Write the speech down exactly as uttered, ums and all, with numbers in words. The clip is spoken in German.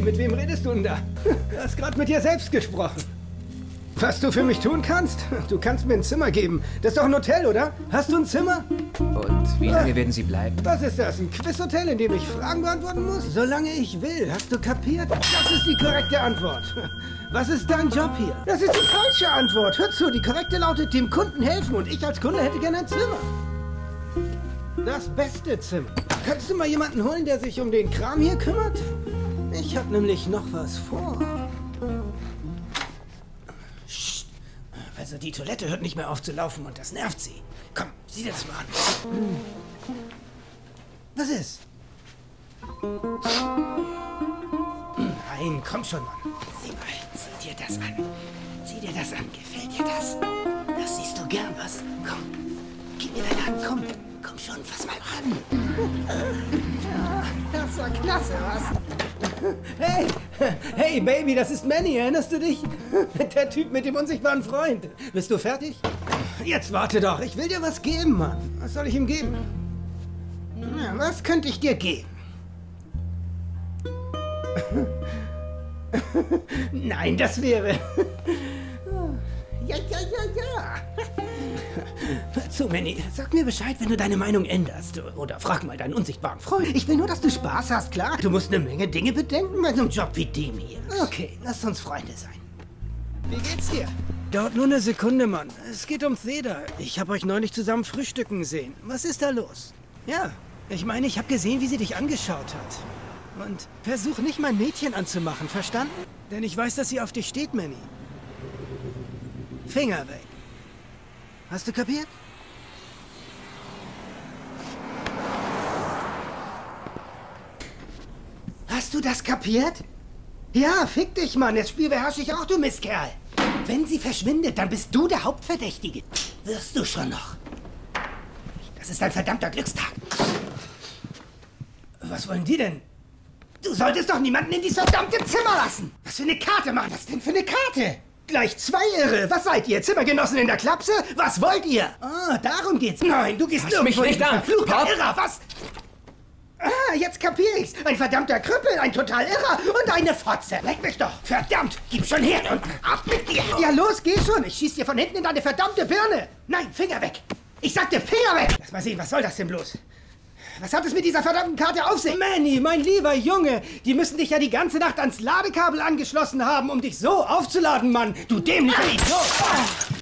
mit wem redest du denn da? Du hast gerade mit dir selbst gesprochen. Was du für mich tun kannst? Du kannst mir ein Zimmer geben. Das ist doch ein Hotel, oder? Hast du ein Zimmer? Und wie lange werden Sie bleiben? Was ist das? Ein Quizhotel, in dem ich Fragen beantworten muss? Solange ich will. Hast du kapiert? Das ist die korrekte Antwort. Was ist dein Job hier? Das ist die falsche Antwort. Hör zu, die korrekte lautet, dem Kunden helfen. Und ich als Kunde hätte gerne ein Zimmer. Das beste Zimmer. Kannst du mal jemanden holen, der sich um den Kram hier kümmert? Ich hab nämlich noch was vor. Psst. Also die Toilette hört nicht mehr auf zu laufen und das nervt sie. Komm, sieh dir das mal an. Was ist? Nein, komm schon, Mann. Sieh mal, sieh dir das an. Sieh dir das an. Gefällt dir das? Das siehst du gern, was? Komm, gib mir deine Hand, komm. Komm schon, fass mal an. Ja, das war klasse, was? Hey, hey, Baby, das ist Manny, erinnerst du dich? Der Typ mit dem unsichtbaren Freund. Bist du fertig? Jetzt warte doch, ich will dir was geben, Mann. Was soll ich ihm geben? Ja, was könnte ich dir geben? Nein, das wäre... Ja, ja, ja, ja. Hör zu, Manny, sag mir Bescheid, wenn du deine Meinung änderst. Oder frag mal deinen unsichtbaren Freund. Ich will nur, dass du Spaß hast, klar? Du musst eine Menge Dinge bedenken bei so einem Job wie dem hier. Okay, lass uns Freunde sein. Wie geht's dir? Dauert nur eine Sekunde, Mann. Es geht um Theda. Ich habe euch neulich zusammen frühstücken sehen. Was ist da los? Ja, ich meine, ich habe gesehen, wie sie dich angeschaut hat. Und versuch nicht, mein Mädchen anzumachen, verstanden? Denn ich weiß, dass sie auf dich steht, Manny. Finger weg. Hast du kapiert? Hast du das kapiert? Ja, fick dich, Mann. Das Spiel beherrsche ich auch, du Mistkerl. Wenn sie verschwindet, dann bist du der Hauptverdächtige. Wirst du schon noch. Das ist ein verdammter Glückstag. Was wollen die denn? Du solltest doch niemanden in dieses verdammte Zimmer lassen. Was für eine Karte war das denn für eine Karte? Gleich zwei Irre. Was seid ihr? Zimmergenossen in der Klapse? Was wollt ihr? Ah, darum geht's. Nein, du gehst nirgendwo mich nicht an. Verfluchter Irrer, was? Ah, jetzt kapier ich's. Ein verdammter Krüppel, ein total Irrer und eine Fotze. Leck mich doch. Verdammt, gib schon her und ab mit dir. Ja, los, geh schon. Ich schieß dir von hinten in deine verdammte Birne. Nein, Finger weg. Ich sagte Finger weg. Lass mal sehen, was soll das denn bloß? Was hat es mit dieser verdammten Karte auf sich? Manny, mein lieber Junge, die müssen dich ja die ganze Nacht ans Ladekabel angeschlossen haben, um dich so aufzuladen, Mann. Du dämlicher Idiot.